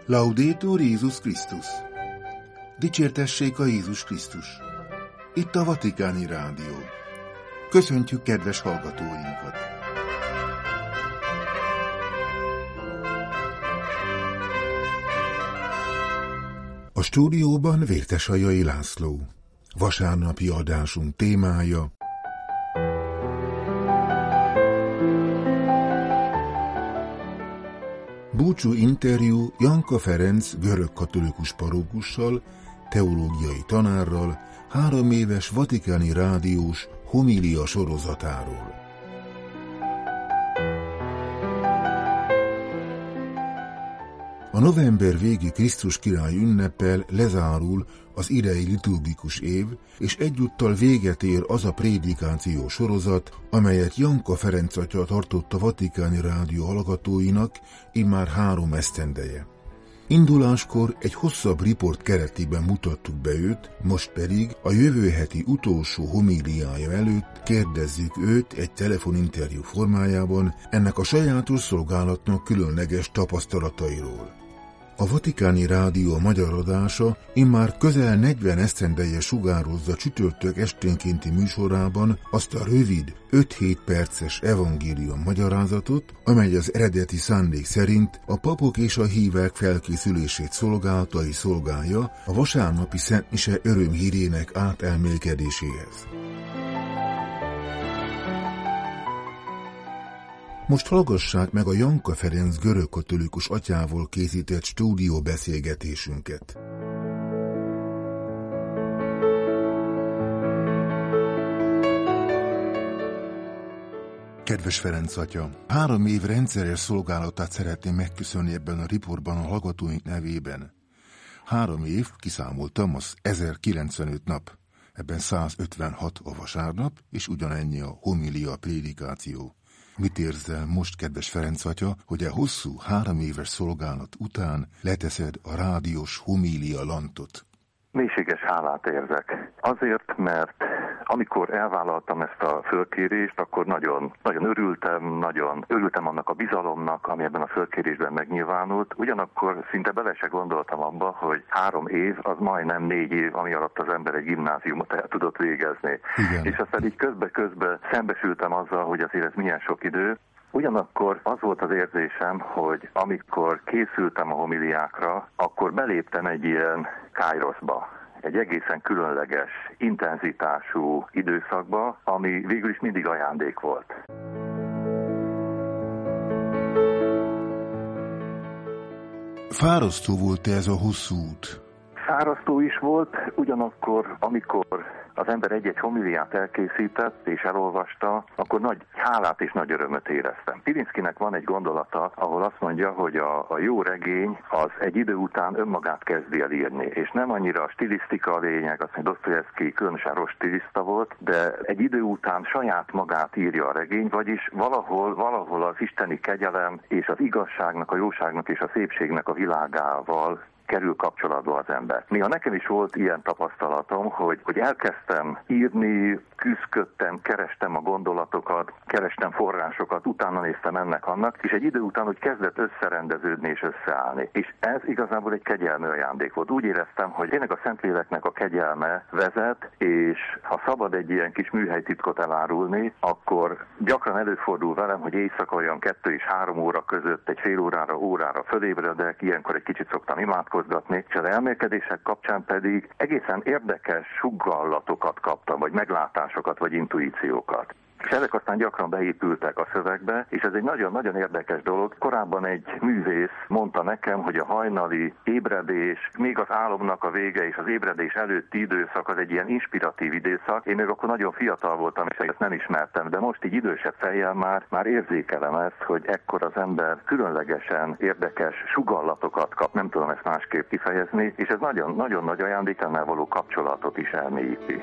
Laudetur Jézus Krisztus! Dicsértessék a Jézus Krisztus! Itt a Vatikáni Rádió. Köszöntjük kedves hallgatóinkat! A stúdióban Vértesajai László. Vasárnapi adásunk témája: búcsú interjú Janka Ferenc görögkatolikus parókussal, teológiai tanárral, 3 éves vatikáni rádiós homilia sorozatáról. A november végi Krisztus király ünneppel lezárul az idei liturgikus év, és egyúttal véget ér az a prédikáció sorozat, amelyet Janka Ferenc atya tartott a Vatikáni Rádió hallgatóinak immár 3 esztendeje. Induláskor egy hosszabb riport keretében mutattuk be őt, most pedig a jövő heti utolsó homíliája előtt kérdezzük őt egy telefoninterjú formájában ennek a sajátos szolgálatnak különleges tapasztalatairól. A Vatikáni Rádió magyar adása immár közel 40 esztendeje sugározza csütörtök esténkénti műsorában azt a rövid, 5-7 perces evangélium magyarázatot, amely az eredeti szándék szerint a papok és a hívek felkészülését szolgálja a vasárnapi szentmise örömhírének átelmélkedéséhez. Most hallgassák meg a Janka Ferenc görögkatolikus atyával készített stúdióbeszélgetésünket. Kedves Ferenc atya, 3 év rendszeres szolgálatát szeretném megköszönni ebben a riportban a hallgatóink nevében. 3 év, kiszámoltam, az 1095 nap, ebben 156 a vasárnap, és ugyanennyi a homilia prédikáció. Mit érzel most, kedves Ferenc atya, hogy a hosszú 3 éves szolgálat után leteszed a rádiós homília lantot? Mélységes hálát érzek. Azért, mert amikor elvállaltam ezt a fölkérést, akkor nagyon örültem annak a bizalomnak, ami ebben a fölkérésben megnyilvánult. Ugyanakkor szinte bele se gondoltam abba, hogy 3 év az majdnem 4 év, ami alatt az ember egy gimnáziumot el tudott végezni. Igen. És aztán így közbe szembesültem azzal, hogy azért ez milyen sok idő. Ugyanakkor az volt az érzésem, hogy amikor készültem a homiliákra, akkor beléptem egy ilyen káiroszba, egy egészen különleges, intenzitású időszakba, ami végül is mindig ajándék volt. Fárasztó volt ez a hosszú út? Fárasztó is volt, ugyanakkor, amikor az ember egy-egy homiliát elkészített és elolvasta, akkor nagy hálát és nagy örömöt éreztem. Pirinszkinek van egy gondolata, ahol azt mondja, hogy a jó regény az egy idő után önmagát kezdi el írni, és nem annyira a stilisztika a lényeg, azt mondja, Dosztojevszky különösen rossz stiliszta volt, de egy idő után saját magát írja a regény, vagyis valahol az isteni kegyelem és az igazságnak, a jóságnak és a szépségnek a világával kerül kapcsolatba az ember. Néha nekem is volt ilyen tapasztalatom, hogy elkezdtem írni, küzdködtem, kerestem a gondolatokat, kerestem forrásokat, utána néztem ennek-annak, és egy idő után, hogy kezdett összerendeződni és összeállni. És ez igazából egy kegyelmi ajándék volt. Úgy éreztem, hogy tényleg a Szentléleknek a kegyelme vezet, és ha szabad egy ilyen kis műhelytitkot elárulni, akkor gyakran előfordul velem, hogy éjszaka olyan 2 és 3 óra között egy fél órára fölébredek, ilyenkor egy kicsit szoktam imádkozgatni, és az elmélkedések kapcsán pedig egészen érdekes suggallatokat kaptam, vagy meglátásokat, vagy intuíciókat. És ezek aztán gyakran beépültek a szövegbe, és ez egy nagyon-nagyon érdekes dolog. Korábban egy művész mondta nekem, hogy a hajnali ébredés, még az álomnak a vége és az ébredés előtti időszak az egy ilyen inspiratív időszak. Én még akkor nagyon fiatal voltam, és ezt nem ismertem, de most így idősebb fejjel már érzékelem ezt, hogy ekkor az ember különlegesen érdekes sugallatokat kap, nem tudom ezt másképp kifejezni, és ez nagyon nagy ajándékánál való kapcsolatot is elmélyíti.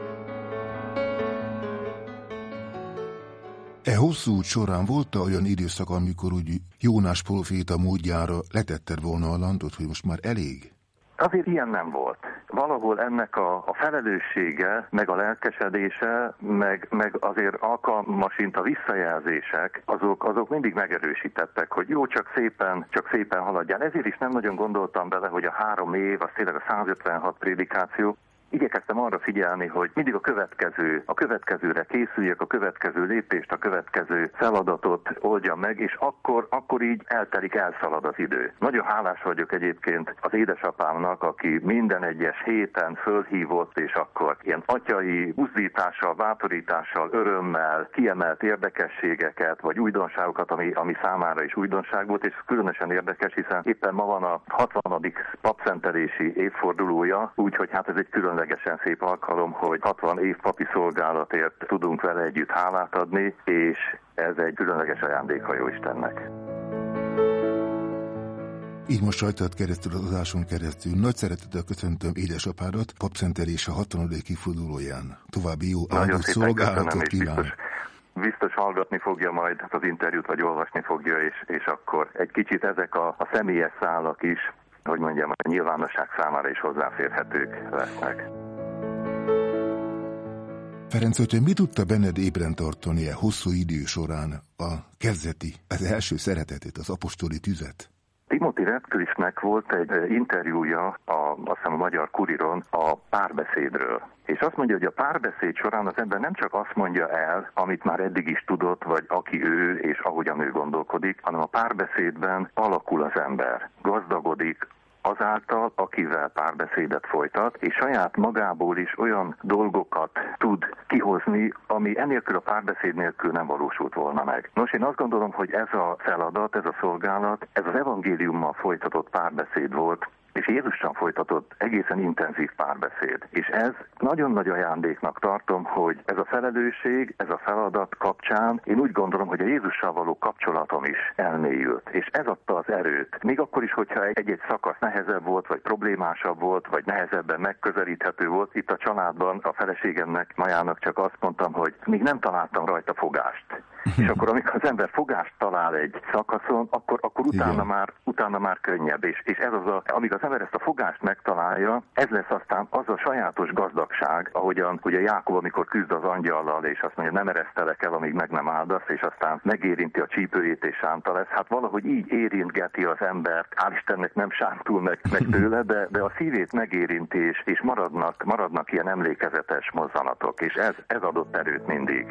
E hosszú út során volt olyan időszak, amikor úgy Jónás próféta módjára letetted volna a lantot, hogy most már elég? Azért ilyen nem volt. valahol ennek a felelőssége, meg a lelkesedése, meg azért alkalmasint a visszajelzések, azok mindig megerősítettek, hogy jó, csak szépen haladjál. Ezért is nem nagyon gondoltam bele, hogy a 3 év, az tényleg a 156 prédikáció. Igyekeztem arra figyelni, hogy mindig a következőre készüljek, a következő lépést, a következő feladatot oldjam meg, és akkor így elszalad az idő. Nagyon hálás vagyok egyébként az édesapámnak, aki minden egyes héten fölhívott, és akkor ilyen atyai buzdítással, bátorítással, örömmel kiemelt érdekességeket, vagy újdonságokat, ami számára is újdonság volt, és különösen érdekes, hiszen éppen ma van a 60. papszentelési évfordulója, úgyhogy hát ez egy különlegesen szép alkalom, hogy 60 év papi szolgálatért tudunk vele együtt hálát adni, és ez egy különleges ajándéka Jóistennek. Így most rajtad keresztül, az adáson keresztül nagy szeretettel köszöntöm édesapádat papszentelés a 60. évfordulóján. További jó áldott szolgálatot kívánok. Biztos hallgatni fogja majd az interjút, vagy olvasni fogja, és akkor egy kicsit ezek a személyes szálak is, hogy mondjam, a nyilvánosság számára is hozzáférhetők lesznek. Ferenc, hogy mi tudta benned ébren tartani hosszú idő során az első szeretetét, az apostoli tüzet? Timothy Radcliffe-nek volt egy interjúja azt hiszem a Magyar Kuriron a párbeszédről. És azt mondja, hogy a párbeszéd során az ember nem csak azt mondja el, amit már eddig is tudott, vagy aki ő és ahogyan ő gondolkodik, hanem a párbeszédben alakul az ember, gazdagodik azáltal, akivel párbeszédet folytat, és saját magából is olyan dolgokat tud kihozni, ami enélkül a párbeszéd nélkül nem valósult volna meg. Nos, én azt gondolom, hogy ez a feladat, ez a szolgálat, ez az evangéliummal folytatott párbeszéd volt, és Jézussal folytatott egészen intenzív párbeszéd. És ez nagyon nagy ajándéknak tartom, hogy ez a felelősség, ez a feladat kapcsán én úgy gondolom, hogy a Jézussal való kapcsolatom is elmélyült. És ez adta az erőt. Még akkor is, hogyha egy-egy szakasz nehezebb volt, vagy problémásabb volt, vagy nehezebben megközelíthető volt. Itt a családban a feleségemnek, Majának csak azt mondtam, hogy még nem találtam rajta fogást. És akkor, amikor az ember fogást talál egy szakaszon, akkor utána már könnyebb. És ez amíg az ember ezt a fogást megtalálja, ez lesz aztán az a sajátos gazdagság, ahogyan ugye Jákob, amikor küzd az angyallal, és azt mondja, nem eresztelek el, amíg meg nem áldasz, és aztán megérinti a csípőjét, és sánta lesz. Hát valahogy így érintgeti az embert, hál' Istennek nem sántul meg tőle, de a szívét megérinti, és maradnak ilyen emlékezetes mozzanatok, és ez adott erőt mindig.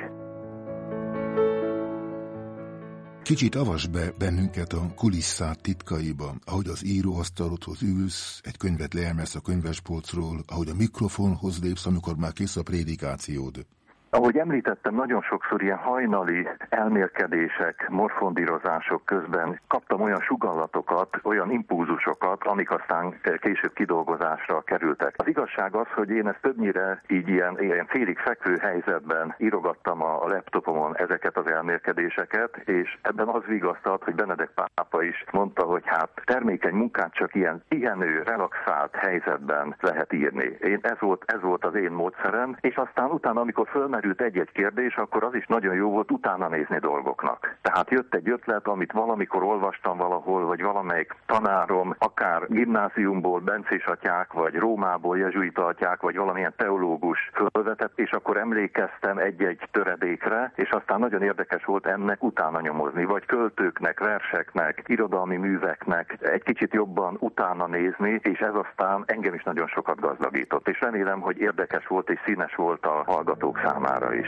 Kicsit avasd be bennünket a kulisszát titkaiba, ahogy az íróasztalodhoz ülsz, egy könyvet leemelsz a könyvespolcról, ahogy a mikrofonhoz lépsz, amikor már kész a prédikációd. Ahogy említettem, nagyon sokszor ilyen hajnali elmélkedések, morfondírozások közben kaptam olyan sugallatokat, olyan impulzusokat, amik aztán később kidolgozásra kerültek. Az igazság az, hogy én ezt többnyire így ilyen félig fekvő helyzetben írogattam a laptopomon ezeket az elmélkedéseket, és ebben az vigasztalt, hogy Benedek pápa is mondta, hogy hát termékeny munkát csak ilyen pihenő, relaxált helyzetben lehet írni. Ez volt az én módszerem, és aztán utána, amikor fölmerült egy-egy kérdés, akkor az is nagyon jó volt utána nézni dolgoknak. Tehát jött egy ötlet, amit valamikor olvastam valahol, vagy valamelyik tanárom, akár gimnáziumból, bencés atyák, vagy Rómából jezsuita atyák, vagy valamilyen teológus fölvetett, és akkor emlékeztem egy-egy töredékre, és aztán nagyon érdekes volt ennek utána nyomozni, vagy költőknek, verseknek, irodalmi műveknek egy kicsit jobban utána nézni, és ez aztán engem is nagyon sokat gazdagított, és remélem, hogy érdekes volt és színes volt a hallgatók számára is.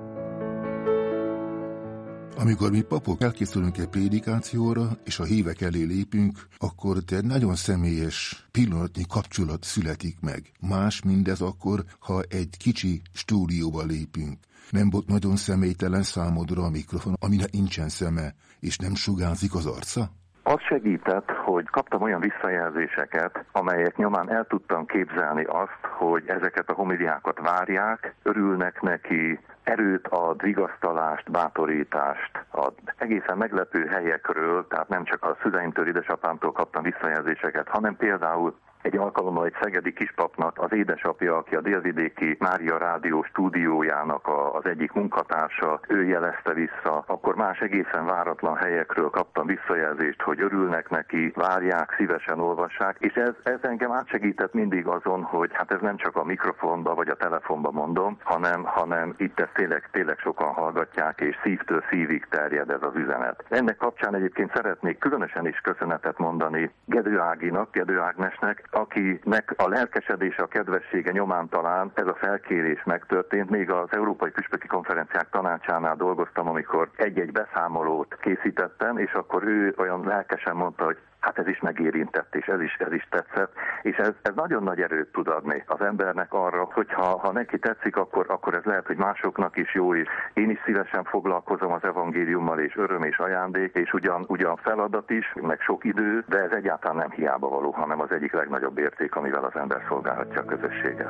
Amikor mi papok elkészülünk egy prédikációra, és a hívek elé lépünk, akkor egy nagyon személyes pillanatnyi kapcsolat születik meg. Más mindez akkor, ha egy kicsi stúdióba lépünk. Nem volt nagyon személytelen számodra a mikrofon, aminek nincsen szeme, és nem sugárzik az arca? Az segített, hogy kaptam olyan visszajelzéseket, amelyek nyomán el tudtam képzelni azt, hogy ezeket a homiliákat várják, örülnek neki, erőt ad, vigasztalást, bátorítást ad. Egészen meglepő helyekről, tehát nem csak a szüleimtől, édesapámtól kaptam visszajelzéseket, hanem például egy alkalommal egy szegedi kispapnak az édesapja, aki a Délvidéki Mária Rádió stúdiójának az egyik munkatársa, ő jelezte vissza, akkor más egészen váratlan helyekről kaptam visszajelzést, hogy örülnek neki, várják, szívesen olvassák, és ez engem átsegített mindig azon, hogy hát ez nem csak a mikrofonba vagy a telefonba mondom, hanem itt ezt tényleg sokan hallgatják, és szívtől szívig terjed ez az üzenet. Ennek kapcsán egyébként szeretnék különösen is köszönetet mondani Gedő Ágnesnek, akinek a lelkesedése, a kedvessége nyomán talán ez a felkérés megtörtént. Még az Európai Püspöki Konferenciák Tanácsánál dolgoztam, amikor egy-egy beszámolót készítettem, és akkor ő olyan lelkesen mondta, hogy hát ez is megérintett, és ez is tetszett, és ez nagyon nagy erőt tud adni az embernek arra, hogy ha neki tetszik, akkor ez lehet, hogy másoknak is jó, és én is szívesen foglalkozom az evangéliummal, és öröm és ajándék, és ugyan feladat is, meg sok idő, de ez egyáltalán nem hiába való, hanem az egyik legnagyobb érték, amivel az ember szolgálhatja a közösséget.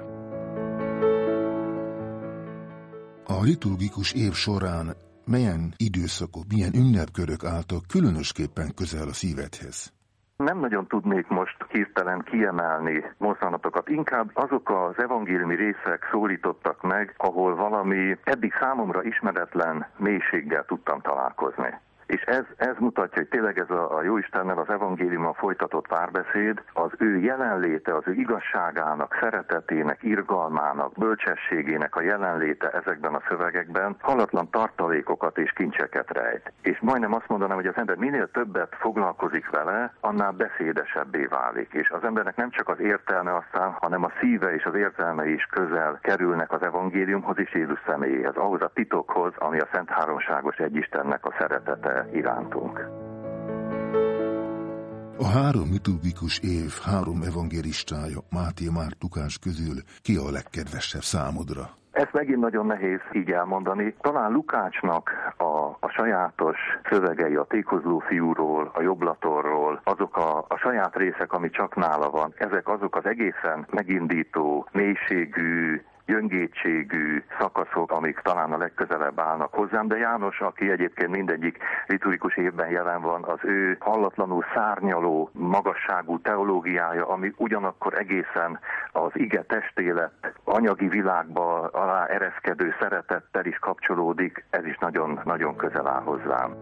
A liturgikus év során milyen időszakok, milyen ünnepkörök álltak különösképpen közel a szívedhez? Nem nagyon tudnék most hirtelen kiemelni mozzanatokat, inkább azok az evangéliumi részek szólítottak meg, ahol valami eddig számomra ismeretlen mélységgel tudtam találkozni. És ez mutatja, hogy tényleg ez a Jóistennel az evangéliummal folytatott párbeszéd, az ő jelenléte, az ő igazságának, szeretetének, irgalmának, bölcsességének a jelenléte ezekben a szövegekben halatlan tartalékokat és kincseket rejt. És majdnem azt mondanám, hogy az ember minél többet foglalkozik vele, annál beszédesebbé válik. És az embernek nem csak az értelme aztán, hanem a szíve és az érzelme is közel kerülnek az evangéliumhoz és Jézus személyéhez, ahhoz a titokhoz, ami a Szent Háromságos Egyistennek a szeretete irántunk. A 3 liturgikus év 3 evangélistája, Máté, Márk, Lukács közül ki a legkedvesebb számodra? Ezt megint nagyon nehéz így elmondani. Talán Lukácsnak a sajátos szövegei a tékozló fiúról, a jobblatorról, azok a saját részek, ami csak nála van, ezek azok az egészen megindító, mélységű, gyöngétségű szakaszok, amik talán a legközelebb állnak hozzám, de János, aki egyébként mindegyik liturgikus évben jelen van, az ő hallatlanul szárnyaló magasságú teológiája, ami ugyanakkor egészen az ige testélet anyagi világba alá ereszkedő szeretettel is kapcsolódik, ez is nagyon, nagyon közel áll hozzám.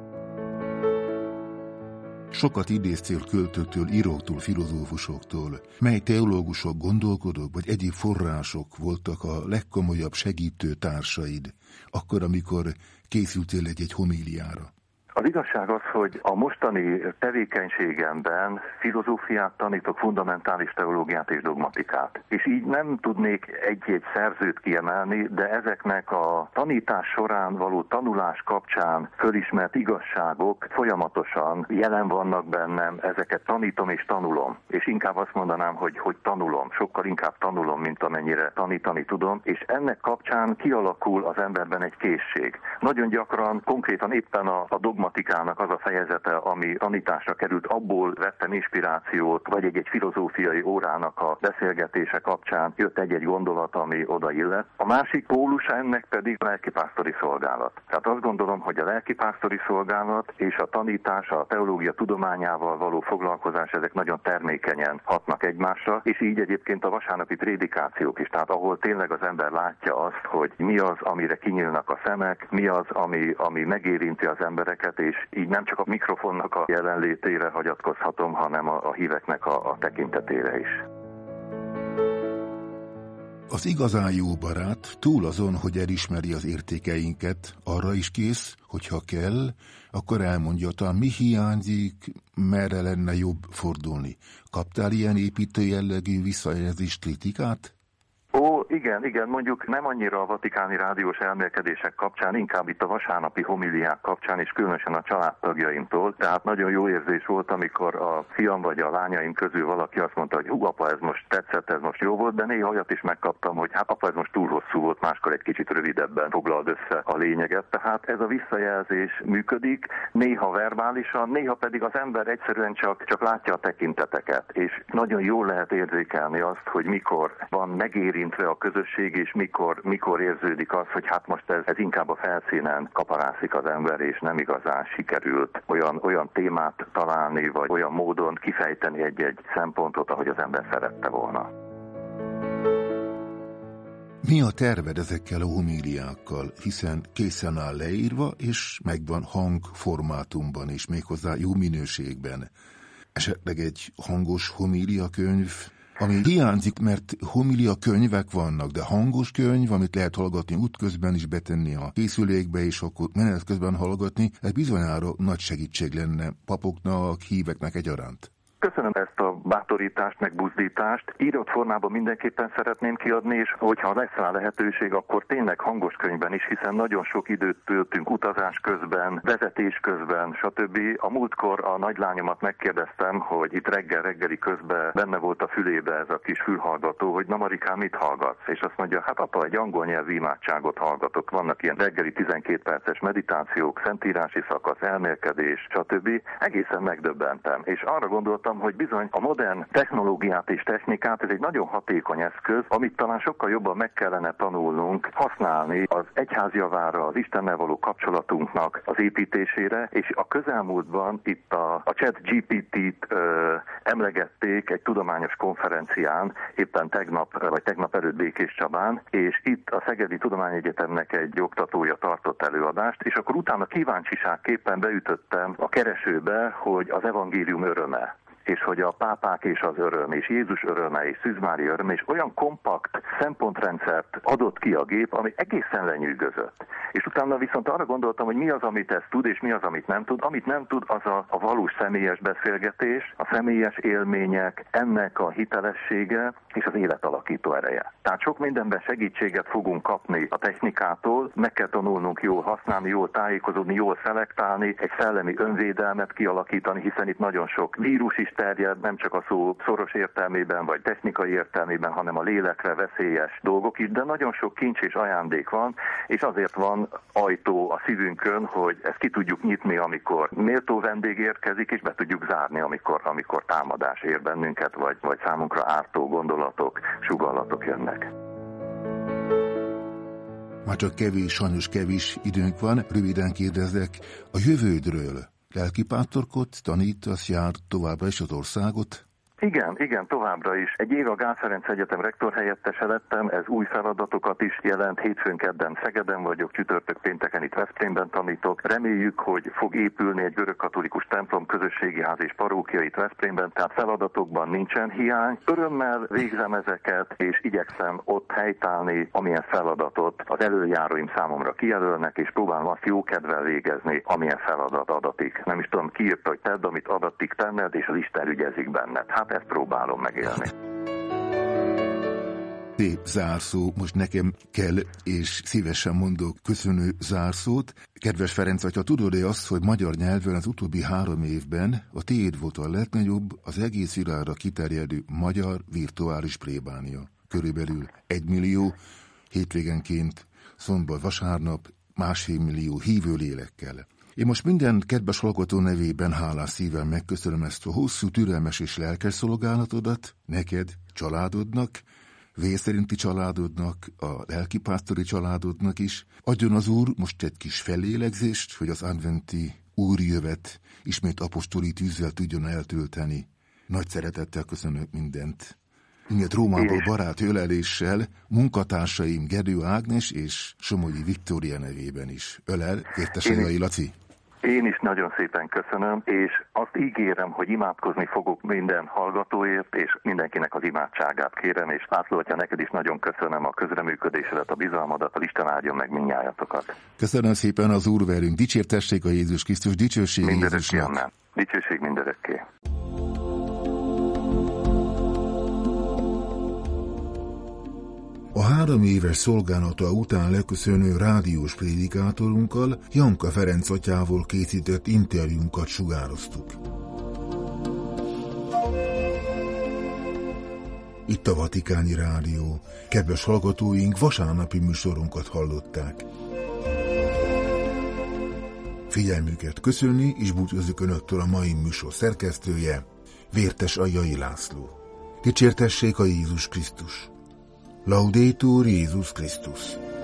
Sokat idéztél költőktől, íróktól, filozófusoktól. Mely teológusok, gondolkodók vagy egyéb források voltak a legkomolyabb segítő társaid, akkor, amikor készültél egy homíliára? Az igazság az, hogy a mostani tevékenységemben filozófiát tanítok, fundamentális teológiát és dogmatikát. És így nem tudnék egy-egy szerzőt kiemelni, de ezeknek a tanítás során való tanulás kapcsán fölismert igazságok folyamatosan jelen vannak bennem, ezeket tanítom és tanulom. És inkább azt mondanám, hogy tanulom, sokkal inkább tanulom, mint amennyire tanítani tudom, és ennek kapcsán kialakul az emberben egy készség. Nagyon gyakran, konkrétan éppen a dogmatikának az a fejezete, ami tanításra került, abból vettem inspirációt, vagy egy filozófiai órának a beszélgetése kapcsán jött egy gondolat, ami odaillett. A másik pólusa ennek pedig a lelkipásztori szolgálat. Tehát azt gondolom, hogy a lelkipásztori szolgálat és a tanítás, a teológia tudományával való foglalkozás, ezek nagyon termékenyen hatnak egymásra, és így egyébként a vasárnapi prédikációk is, tehát ahol tényleg az ember látja azt, hogy mi az, amire kinyílnak a szemek, mi az, ami megérinti az embereket, és így nem csak a mikrofonnak a jelenlétére hagyatkozhatom, hanem a híveknek a tekintetére is. Az igazán jó barát túl azon, hogy elismeri az értékeinket, arra is kész, hogyha kell, akkor elmondja, talán mi hiányzik, merre lenne jobb fordulni. Kaptál ilyen építő jellegű visszajelzést, kritikát? Igen, mondjuk nem annyira a vatikáni rádiós elmélkedések kapcsán, inkább itt a vasárnapi homiliák kapcsán, és különösen a családtagjaimtól. Tehát nagyon jó érzés volt, amikor a fiam vagy a lányaim közül valaki azt mondta, hogy apa, ez most tetszett, ez most jó volt, de néha olyat is megkaptam, hogy apa, ez most túl hosszú volt, máskor egy kicsit rövidebben foglald össze a lényeget. Tehát ez a visszajelzés működik, néha verbálisan, néha pedig az ember egyszerűen csak látja a tekinteteket, és nagyon jól lehet érzékelni azt, hogy mikor van megérintve a közösség, és mikor érződik az, hogy hát most ez inkább a felszínen kaparászik az ember, és nem igazán sikerült olyan témát találni, vagy olyan módon kifejteni egy-egy szempontot, ahogy az ember szerette volna. Mi a terved ezekkel a homíliákkal, hiszen készen áll leírva, és megvan hangformátumban is, méghozzá jó minőségben. Esetleg egy hangos homíliakönyv, ami hiányzik, mert homíliakönyvek vannak, de hangos könyv, amit lehet hallgatni útközben is, betenni a készülékbe, és akkor menet közben hallgatni, ez bizonyára nagy segítség lenne papoknak, híveknek egyaránt. Köszönöm ezt a bátorítást, meg buzdítást. Írott formában mindenképpen szeretném kiadni, és hogyha lesz rá lehetőség, akkor tényleg hangos könyvben is, hiszen nagyon sok időt töltünk utazás közben, vezetés közben, stb. A múltkor a nagylányomat megkérdeztem, hogy itt reggeli közben benne volt a fülébe ez a kis fülhallgató, hogy na Marikám, mit hallgatsz? És azt mondja, hát apa, egy angol nyelvű imádságot hallgatok. Vannak ilyen reggeli 12 perces meditációk, szentírási szakasz, elmélkedés, stb. Egészen megdöbbentem, és arra gondoltam, hogy bizony a modern technológiát és technikát, ez egy nagyon hatékony eszköz, amit talán sokkal jobban meg kellene tanulnunk használni az egyház javára, az Istennel való kapcsolatunknak az építésére, és a közelmúltban itt a ChatGPT-t emlegették egy tudományos konferencián, éppen tegnap előtt Békés Csabán, és itt a Szegedi Tudományegyetemnek egy oktatója tartott előadást, és akkor utána kíváncsiságképpen beütöttem a keresőbe, hogy az evangélium öröme, és hogy a pápák és az öröm, és Jézus öröme, és Szűz Mária öröme, és olyan kompakt szempontrendszert adott ki a gép, ami egészen lenyűgözött. És utána viszont arra gondoltam, hogy mi az, amit ez tud, és mi az, amit nem tud. Amit nem tud, az a valós személyes beszélgetés, a személyes élmények, ennek a hitelessége, és az életalakító ereje. Tehát sok mindenben segítséget fogunk kapni a technikától, meg kell tanulnunk jól használni, jól tájékozódni, jól szelektálni, egy szellemi önvédelmet kialakítani, hiszen itt nagyon sok vírus is terjed, nem csak a szó szoros értelmében, vagy technikai értelmében, hanem a lélekre veszélyes dolgok is, de nagyon sok kincs és ajándék van, és azért van ajtó a szívünkön, hogy ezt ki tudjuk nyitni, amikor méltó vendég érkezik, és be tudjuk zárni, amikor támadás ér bennünket, vagy számunkra ártó gondolatok, sugallatok jönnek. Már csak sajnos kevés időnk van, röviden kérdezek a jövődről. Lelkipásztorkodsz, tanítasz, jár továbbra is az országot? Igen, továbbra is. Egy év a Gál Ferenc Egyetem rektorhelyettese lettem, ez új feladatokat is jelent. Hétfőn, kedden Szegeden vagyok, csütörtök, pénteken itt Veszprémben tanítok. Reméljük, hogy fog épülni egy görögkatolikus templom, közösségi ház és parókia itt Veszprémben, tehát feladatokban nincsen hiány. Örömmel végzem ezeket, és igyekszem ott helytállni, amilyen feladatot az előjáróim számomra kijelölnek, és próbálom azt jókedvel végezni, amilyen feladat adatik. Nem is tudom, ki írta, hogy tedd, amit adatik tenned, és az Isten ügyezik benned. Hát ezt próbálom megélni. Szép zárszó, most nekem kell, és szívesen mondok köszönő zárszót. Kedves Ferenc atya, tudod-e azt, hogy magyar nyelven az utóbbi 3 évben a tiéd volt a legnagyobb, az egész világra kiterjedő magyar virtuális plébánia? Körülbelül 1 millió, hétvégenként, szombat, vasárnap, 1,5 millió hívő lélekkel. Én most minden kedves hallgató nevében hálás szívvel megköszönöm ezt a hosszú, türelmes és lelkes szolgálatodat, neked, családodnak, vérszerinti családodnak, a lelkipásztori családodnak is. Adjon az Úr most egy kis fellélegzést, hogy az adventi úrjövet ismét apostoli tűzzel tudjon eltölteni. Nagy szeretettel köszönök mindent. Mindent Rómából barát öleléssel, munkatársaim Gedő Ágnes és Somogyi Viktória nevében is. Ölel, Értesei Laci. Én is nagyon szépen köszönöm, és azt ígérem, hogy imádkozni fogok minden hallgatóért, és mindenkinek az imádságát kérem, és László atya, neked is nagyon köszönöm a közreműködésedet, a bizalmadat, a Isten áldjon meg mindnyájatokat. Köszönöm szépen, az Úr velünk. Dicsértessék a Jézus Krisztus, dicsőség Jézusnak. Dicsőség mindörökké. A 3 éves szolgálata után leköszönő rádiós prédikátorunkkal, Janka Ferenc atyával készített interjúnkat sugároztuk. Itt a Vatikáni Rádió. Kedves hallgatóink, vasárnapi műsorunkat hallották. Figyelmüket köszönni, és búcsúzzuk Önöktől a mai műsor szerkesztője, Vértes Aljai László. Dicsértessék a Jézus Krisztus! Laudetur Jézus Krisztus.